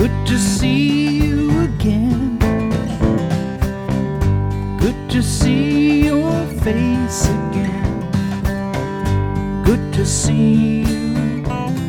Good to see you again. Good to see your face again. Good to see you.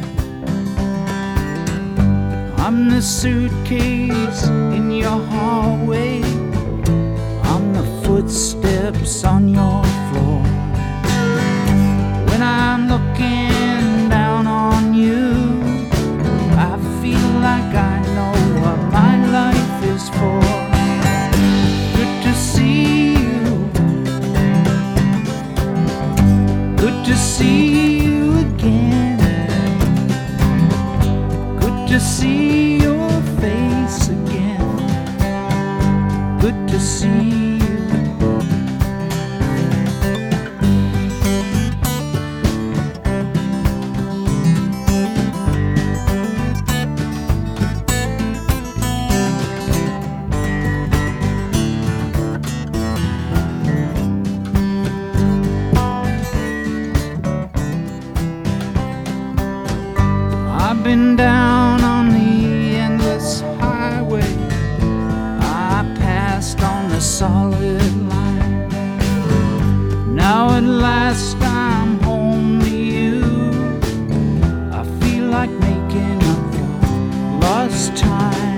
I'm the suitcase in your hallway. I'm the footsteps on your floor. When I'm looking down on you, I feel like I know what my life is for. Good to see you. Good to see you again. Good to see your face again. Good to see you. I've been down on the endless highway. I passed on the solid line. Now at last I'm home to you. I feel like making up for lost time.